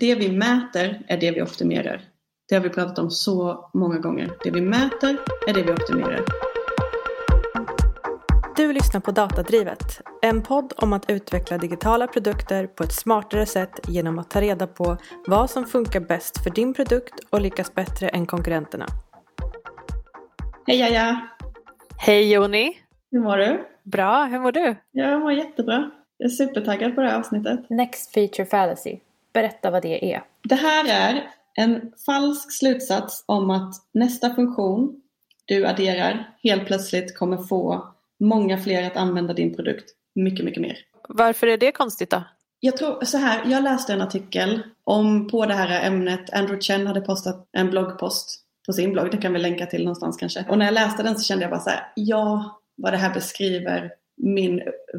det vi mäter är det vi optimerar. Det har vi pratat om så många gånger. Det vi mäter är det vi optimerar. Du lyssnar på Datadrivet, en podd om att utveckla digitala produkter på ett smartare sätt genom att ta reda på vad som funkar bäst för din produkt och lyckas bättre än konkurrenterna. Hej Jaja! Hej Joni! Hur mår du? Bra, hur mår du? Jag mår jättebra. Jag är supertaggad på det här avsnittet. Next feature fallacy. Berätta vad det är. Det här är en falsk slutsats om att nästa funktion du adderar helt plötsligt kommer få många fler att använda din produkt mycket, mycket mer. Varför är det konstigt då? Jag tror så här, jag läste en artikel på det här ämnet. Andrew Chen hade postat en bloggpost på sin blogg. Det kan vi länka till någonstans kanske. Och när jag läste den så kände jag bara så här, ja, vad det här beskriver min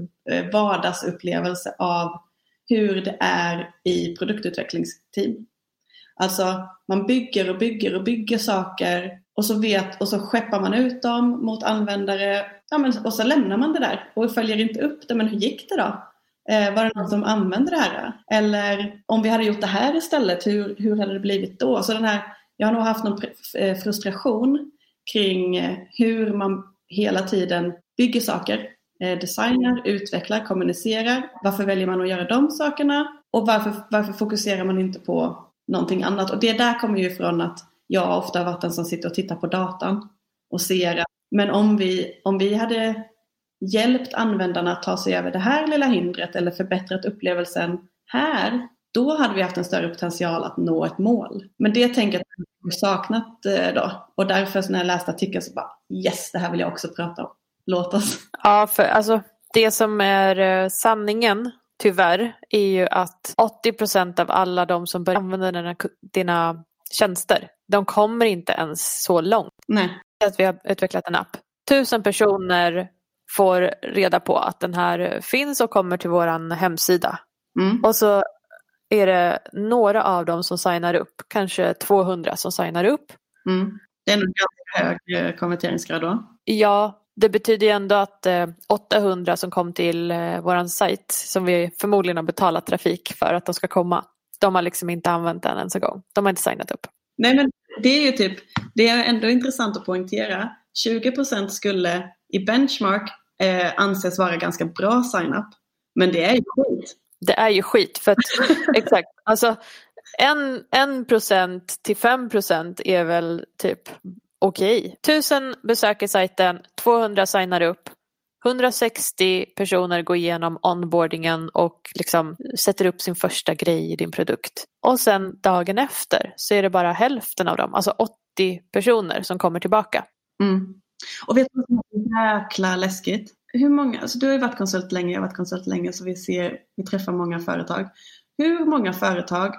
vardagsupplevelse av hur det är i produktutvecklingsteam. Alltså man bygger saker och så skeppar man ut dem mot användare, och så lämnar man det där och följer inte upp det. Men hur gick det då? Var det någon som använde det här? Eller om vi hade gjort det här istället, hur hade det blivit då? Så jag har nog haft någon frustration kring hur man hela tiden bygger saker, designar, utvecklar, kommunicerar. Varför väljer man att göra de sakerna? Och varför fokuserar man inte på någonting annat? Och det där kommer ju från att jag ofta har varit den som sitter och tittar på datan och ser att, men om vi hade hjälpt användarna att ta sig över det här lilla hindret eller förbättrat upplevelsen här, då hade vi haft en större potential att nå ett mål. Men det tänker jag att jag har saknat då. Och därför när jag läste artikeln så bara, yes, det här vill jag också prata om. Låt oss. Ja, för alltså det som är sanningen tyvärr är ju att 80% av alla de som börjar använda dina tjänster, de kommer inte ens så långt. Nej. Att vi har utvecklat en app. 1000 personer får reda på att den här finns och kommer till våran hemsida. Mm. Och så är det några av dem som signar upp. Kanske 200 som signar upp. Mm. Det är en ganska hög konverteringsgrad då. Ja, det betyder ju ändå att 800 som kom till våran sajt, som vi förmodligen har betalat trafik för att de ska komma, de har liksom inte använt den ens en gång. De har inte signat upp. Nej, men det är ju det är ändå intressant att poängtera. 20% skulle i benchmark anses vara ganska bra sign-up. Men det är ju skit. Det är ju skit för att, exakt, alltså 1% till 5% är väl typ okej. 1000 besöker sajten, 200 signar upp, 160 personer går igenom onboardingen och liksom sätter upp sin första grej i din produkt. Och sen dagen efter så är det bara hälften av dem, alltså 80 personer som kommer tillbaka. Mm. Och vet du vad som är jäkla läskigt? Hur många, alltså du har ju varit konsult länge, jag har varit konsult länge, så vi träffar många företag. Hur många företag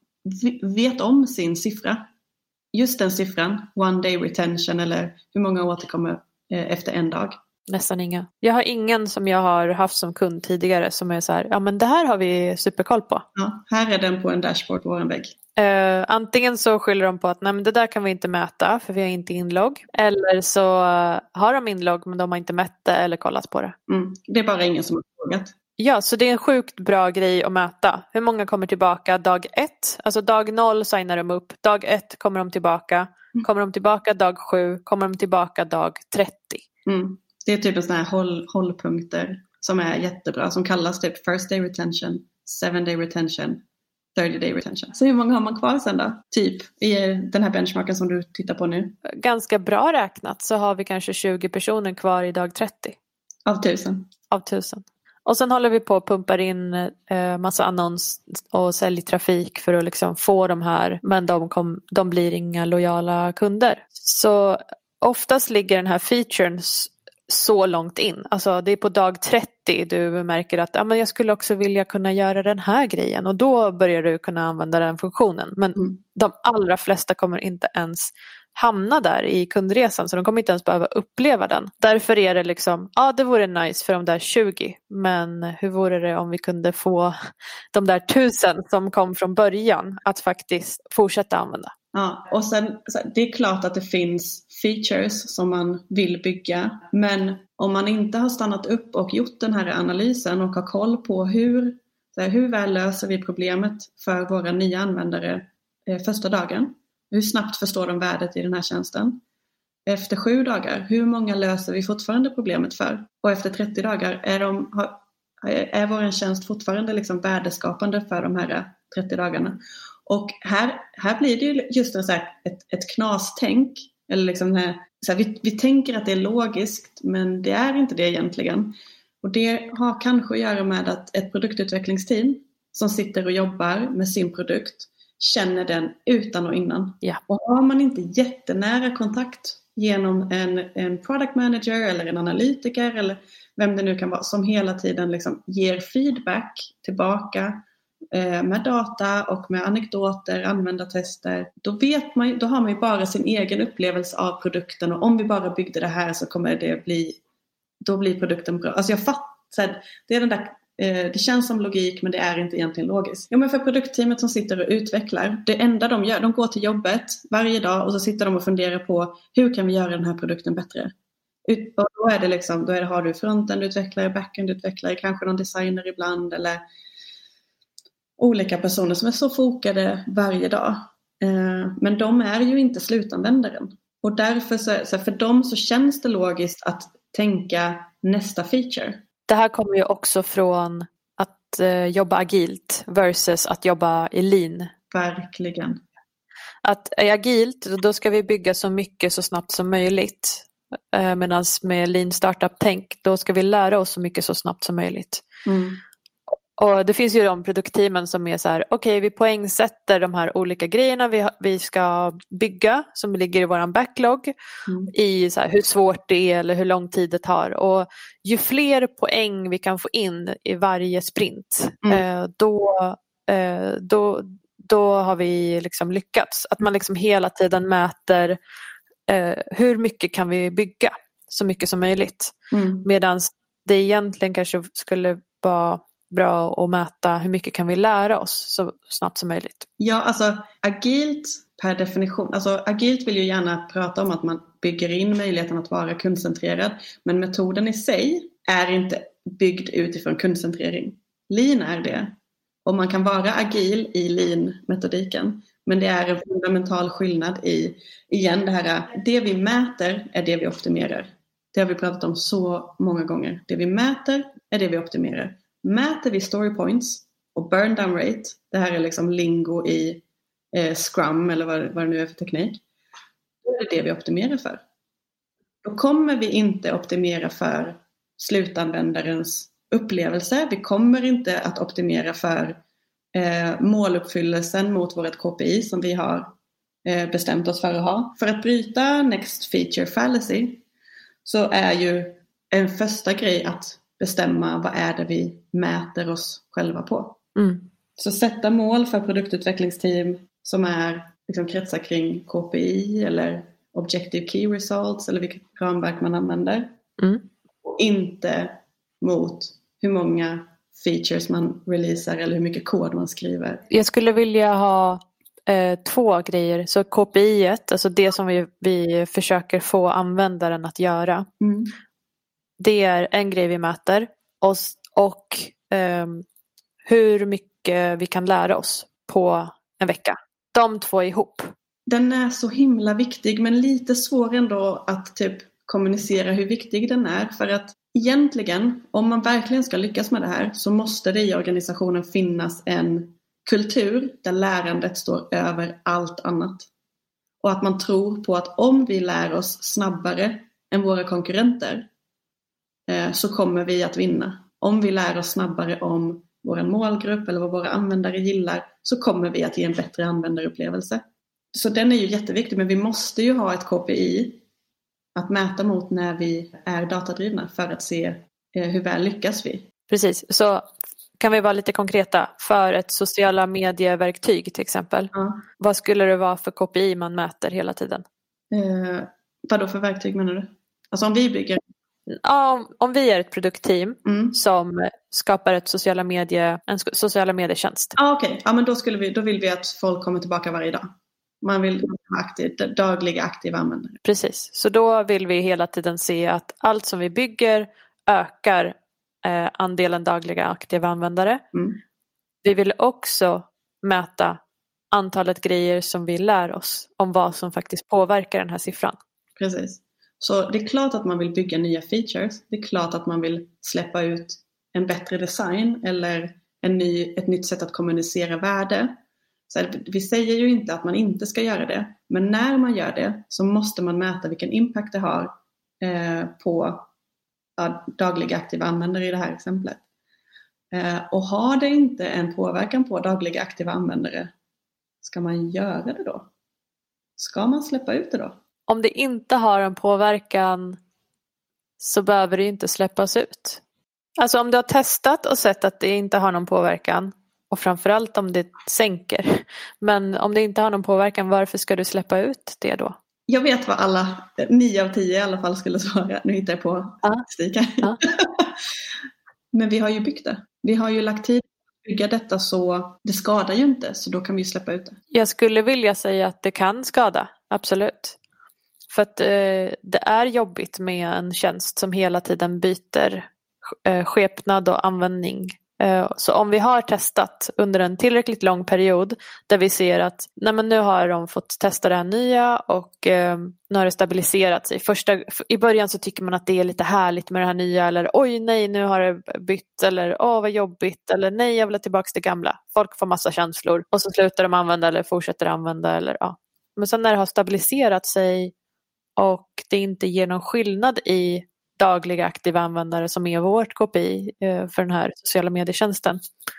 vet om sin siffra? Just den siffran, one day retention, eller hur många återkommer efter en dag? Nästan inga. Jag har ingen som jag har haft som kund tidigare som är så här, ja men det här har vi superkoll på. Ja, här är den på en dashboard på vår vägg. Antingen så skyller de på att nej, men det där kan vi inte mäta för vi har inte inlogg. Eller så har de inlogg men de har inte mätt det eller kollat på det. Mm. Det är bara ingen som har frågat. Ja, så det är en sjukt bra grej att mäta. Hur många kommer tillbaka dag 1? Alltså dag 0 signar de upp. Dag 1 kommer de tillbaka. Kommer de tillbaka dag 7? Kommer de tillbaka dag 30? Mm. Det är typ en sån här hållpunkter som är jättebra. Som kallas typ first day retention, 7-day retention, 30-day retention. Så hur många har man kvar sen då? Typ i den här benchmarken som du tittar på nu. Ganska bra räknat så har vi kanske 20 personer kvar i dag 30. Av 1000. Av 1000. Och sen håller vi på och pumpar in massa annons och säljtrafik för att liksom få de här. Men de blir inga lojala kunder. Så oftast ligger den här featuren så långt in. Alltså det är på dag 30 du märker att men jag skulle också vilja kunna göra den här grejen. Och då börjar du kunna använda den funktionen. Men de allra flesta kommer inte ens hamna där i kundresan. Så de kommer inte ens behöva uppleva den. Därför är det liksom, det vore nice för de där 20. Men hur vore det om vi kunde få de där 1000 som kom från början att faktiskt fortsätta använda. Ja, och sen det är klart att det finns features som man vill bygga. Men om man inte har stannat upp och gjort den här analysen och har koll på hur Så här, hur väl löser vi problemet för våra nya användare första dagen? Hur snabbt förstår de värdet i den här tjänsten? Efter 7 dagar, hur många löser vi fortfarande problemet för? Och efter 30 dagar, är vår tjänst fortfarande liksom värdeskapande för de här 30 dagarna? Och här blir det ju just ett knastänk. Eller liksom vi tänker att det är logiskt, men det är inte det egentligen. Och det har kanske att göra med att ett produktutvecklingsteam som sitter och jobbar med sin produkt känner den utan och innan. Ja. Och har man inte jättenära kontakt genom en product manager eller en analytiker eller vem det nu kan vara som hela tiden liksom ger feedback tillbaka med data och med anekdoter, användartester, då har man ju bara sin egen upplevelse av produkten, och om vi bara byggde det här så kommer då blir produkten bra. Alltså jag fattar, det är den där, det känns som logik, men det är inte egentligen logiskt. Ja, men för produktteamet som sitter och utvecklar, det enda de gör, de går till jobbet varje dag och så sitter de och funderar på hur kan vi göra den här produkten bättre. Och då är det liksom, har du frontend-utvecklare, backend-utvecklare, kanske någon designer ibland, eller olika personer som är så fokade varje dag. Men de är ju inte slutanvändaren. Och därför så för dem så känns det logiskt att tänka nästa feature. Det här kommer ju också från att jobba agilt versus att jobba i lean. Verkligen. Att är agilt, då ska vi bygga så mycket så snabbt som möjligt. Medan med lean startup-tänk, då ska vi lära oss så mycket så snabbt som möjligt. Mm. Och det finns ju de produktteamen som är så här, okej, vi poängsätter de här olika grejerna vi ska bygga som ligger i våran backlog i så här, hur svårt det är eller hur lång tid det tar. Och ju fler poäng vi kan få in i varje sprint, då har vi liksom lyckats. Att man liksom hela tiden mäter hur mycket kan vi bygga, så mycket som möjligt. Medan det egentligen kanske skulle vara bra att mäta hur mycket kan vi lära oss så snabbt som möjligt. Ja, alltså agilt per definition. Alltså agilt vill ju gärna prata om att man bygger in möjligheten att vara kundcentrerad. Men metoden i sig är inte byggd utifrån kundcentrering. Lean är det. Och man kan vara agil i lean-metodiken. Men det är en fundamental skillnad i, igen, det vi mäter är det vi optimerar. Det har vi pratat om så många gånger. Det vi mäter är det vi optimerar. Mäter vi story points och burn down rate, det här är liksom lingo i Scrum eller vad det nu är för teknik, då är det vi optimerar för. Då kommer vi inte optimera för slutanvändarens upplevelse. Vi kommer inte att optimera för måluppfyllelsen mot vårt KPI som vi har bestämt oss för att ha. För att bryta next feature fallacy så är ju en första grej att bestämma vad är det vi mäter oss själva på. Så sätta mål för produktutvecklingsteam som är liksom kretsar kring KPI eller Objective Key Results eller vilket ramverk man använder. Och inte mot hur många features man releasar eller hur mycket kod man skriver. Jag skulle vilja ha 2 grejer. Så KPI, alltså det som vi försöker få användaren att göra. Det är en grej vi mäter. Och hur mycket vi kan lära oss på en vecka. De 2 ihop. Den är så himla viktig, men lite svår ändå att typ kommunicera hur viktig den är. För att egentligen, om man verkligen ska lyckas med det här, så måste det i organisationen finnas en kultur där lärandet står över allt annat. Och att man tror på att om vi lär oss snabbare än våra konkurrenter så kommer vi att vinna. Om vi lär oss snabbare om vår målgrupp eller vad våra användare gillar, så kommer vi att ge en bättre användarupplevelse. Så den är ju jätteviktig, men vi måste ju ha ett KPI att mäta mot när vi är datadrivna för att se hur väl lyckas vi. Precis, så kan vi vara lite konkreta för ett sociala medieverktyg till exempel. Vad skulle det vara för KPI man mäter hela tiden? Vad då för verktyg menar du? Alltså om vi bygger... Ja, om vi är ett produktteam som skapar en sociala medietjänst. Okej. Ja, men då vill vi att folk kommer tillbaka varje dag. Man vill ha dagliga aktiva användare. Precis, så då vill vi hela tiden se att allt som vi bygger ökar andelen dagliga aktiva användare. vi vill också mäta antalet grejer som vi lär oss om vad som faktiskt påverkar den här siffran. Precis. Så det är klart att man vill bygga nya features. Det är klart att man vill släppa ut en bättre design eller ett nytt sätt att kommunicera värde. Så vi säger ju inte att man inte ska göra det. Men när man gör det så måste man mäta vilken impact det har på dagliga aktiva användare i det här exemplet. Och har det inte en påverkan på dagliga aktiva användare, ska man göra det då? Ska man släppa ut det då? Om det inte har en påverkan så behöver det inte släppas ut. Alltså om du har testat och sett att det inte har någon påverkan, och framförallt om det sänker, men om det inte har någon påverkan, varför ska du släppa ut det då? Jag vet vad alla 9 av 10 i alla fall skulle svara. Nu hittar jag på statistik. Men vi har ju byggt det. Vi har ju lagt tid att bygga detta, så det skadar ju inte. Så då kan vi släppa ut det. Jag skulle vilja säga att det kan skada, absolut. För att det är jobbigt med en tjänst som hela tiden byter skepnad och användning. Så om vi har testat under en tillräckligt lång period där vi ser att nej, men nu har de fått testa det här nya och nu har det stabiliserat sig. I början så tycker man att det är lite härligt med det här nya, eller oj nej nu har det bytt, eller vad jobbigt, eller nej jag vill ha tillbaka det gamla. Folk får massa känslor och så slutar de använda eller fortsätter använda. Eller, ja. Men sen när det har stabiliserat sig och det inte ger någon skillnad i dagliga aktiva användare som är vårt KPI för den här sociala medietjänsten,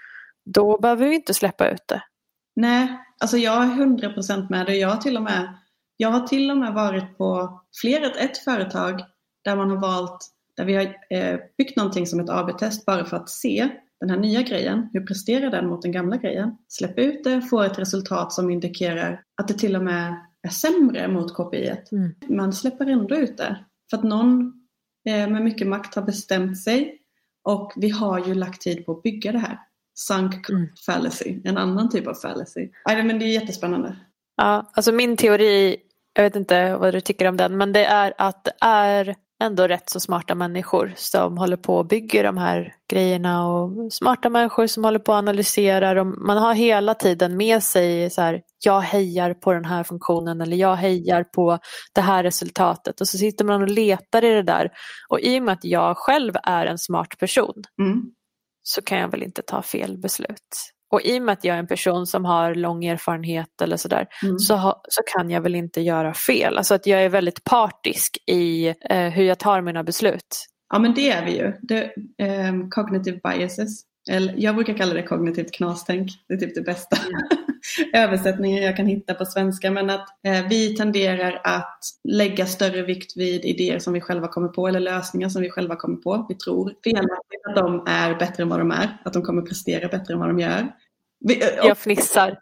då behöver vi inte släppa ut det. Nej, alltså jag är 100% med det. Jag har till och med varit på ett företag där man har där vi har byggt någonting som ett AB-test bara för att se den här nya grejen, hur presterar den mot den gamla grejen. Släpp ut det, få ett resultat som indikerar att det till och med är sämre mot KPI-et. Man släpper ändå ut det för att någon med mycket makt har bestämt sig, och vi har ju lagt tid på att bygga det här. Sunk cost fallacy, en annan typ av fallacy. Men det är jättespännande. Ja, alltså min teori, jag vet inte vad du tycker om den, men det är att det är ändå rätt så smarta människor som håller på och bygger de här grejerna, och smarta människor som håller på och analyserar, och man har hela tiden med sig så här, jag hejar på den här funktionen eller jag hejar på det här resultatet, och så sitter man och letar i det där, och i och med att jag själv är en smart person så kan jag väl inte ta fel beslut. Och i och med att jag är en person som har lång erfarenhet eller sådär, så kan jag väl inte göra fel. Alltså att jag är väldigt partisk i hur jag tar mina beslut. Ja, men det är vi ju. Cognitive biases. Jag brukar kalla det kognitivt knastänk. Det är typ det bästa översättningen jag kan hitta på svenska. Men att vi tenderar att lägga större vikt vid idéer som vi själva kommer på, eller lösningar som vi själva kommer på. Vi tror felaktigt att de är bättre än vad de är. Att de kommer prestera bättre än vad de gör. Jag fnissar.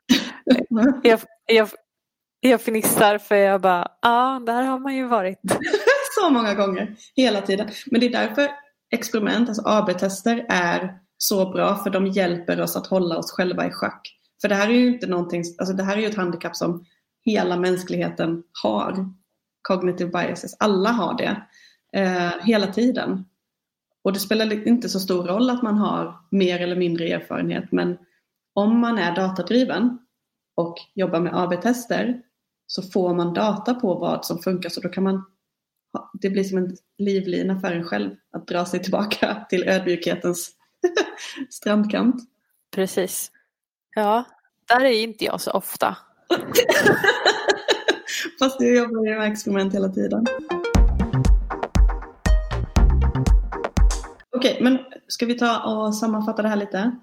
Jag fnissar för jag bara, där har man ju varit. Så många gånger, hela tiden. Men det är därför experiment, alltså AB-tester, är så bra, för de hjälper oss att hålla oss själva i schack. För det här är ju inte någonting, alltså det här är ju ett handikapp som hela mänskligheten har. Cognitive biases, alla har det hela tiden. Och det spelar inte så stor roll att man har mer eller mindre erfarenhet, men om man är datadriven och jobbar med AB-tester så får man data på vad som funkar, så då kan det blir som en livlina för en själv att dra sig tillbaka till ödmjukhetens strandkant. Precis. Ja, där är inte jag så ofta. Fast du jobbar ju med experiment hela tiden. Okej, men ska vi ta och sammanfatta det här lite?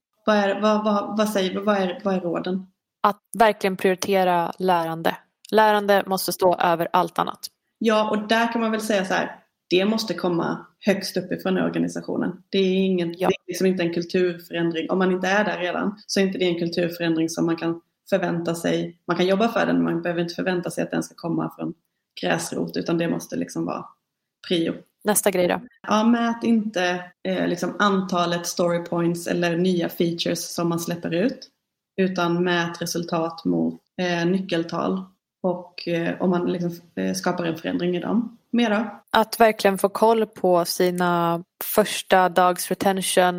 Vad är råden? Att verkligen prioritera lärande. Lärande måste stå över allt annat. Ja, och där kan man väl säga så här, det måste komma högst uppifrån i organisationen. Det är det är liksom inte en kulturförändring. Om man inte är där redan så är inte det en kulturförändring som man kan förvänta sig. Man kan jobba för den, men man behöver inte förvänta sig att den ska komma från gräsrot, utan det måste liksom vara prio. Nästa grej då? Ja, mät inte liksom antalet story points eller nya features som man släpper ut, utan mät resultat mot nyckeltal, och om man liksom skapar en förändring i dem. Mer då? Att verkligen få koll på sina första dags retention,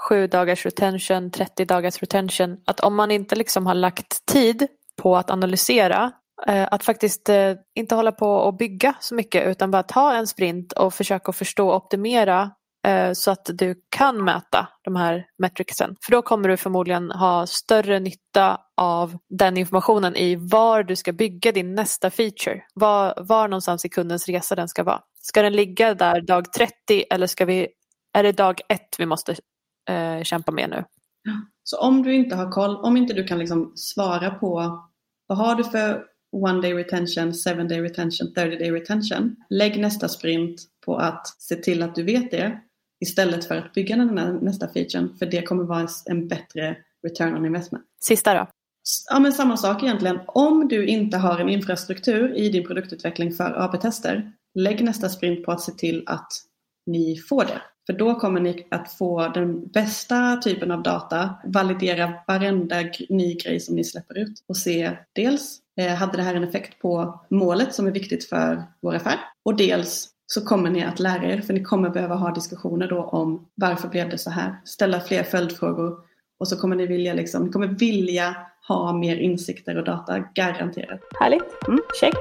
7 dagars retention, 30 dagars retention. Att om man inte liksom har lagt tid på att analysera, att faktiskt inte hålla på och bygga så mycket utan bara ta en sprint och försöka förstå och optimera så att du kan mäta de här metricsen. För då kommer du förmodligen ha större nytta av den informationen i var du ska bygga din nästa feature. Var någonstans i kundens resa den ska vara. Ska den ligga där dag 30 eller är det dag 1 vi måste kämpa med nu? Så om du inte har koll, om inte du kan liksom svara på vad har du för 1 day retention, 7 day retention, 30 day retention. Lägg nästa sprint på att se till att du vet det istället för att bygga den här nästa featuren, för det kommer vara en bättre return on investment. Sista då? Ja, men samma sak egentligen. Om du inte har en infrastruktur i din produktutveckling för AB-tester, lägg nästa sprint på att se till att ni får det. För då kommer ni att få den bästa typen av data, validera varenda ny grej som ni släpper ut och se dels hade det här en effekt på målet som är viktigt för vår affär, och dels så kommer ni att lära er, för ni kommer behöva ha diskussioner då om varför blev det så här, ställa fler följdfrågor, och så kommer ni vilja ha mer insikter och data, garanterat. Härligt, check.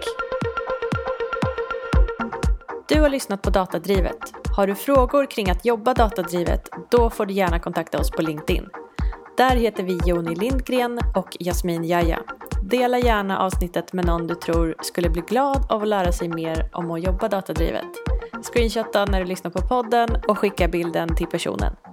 Du har lyssnat på Datadrivet. Har du frågor kring att jobba datadrivet, då får du gärna kontakta oss på LinkedIn. Där heter vi Joni Lindgren och Jasmin Jaja. Dela gärna avsnittet med någon du tror skulle bli glad av att lära sig mer om att jobba datadrivet. Screenshotta när du lyssnar på podden och skicka bilden till personen.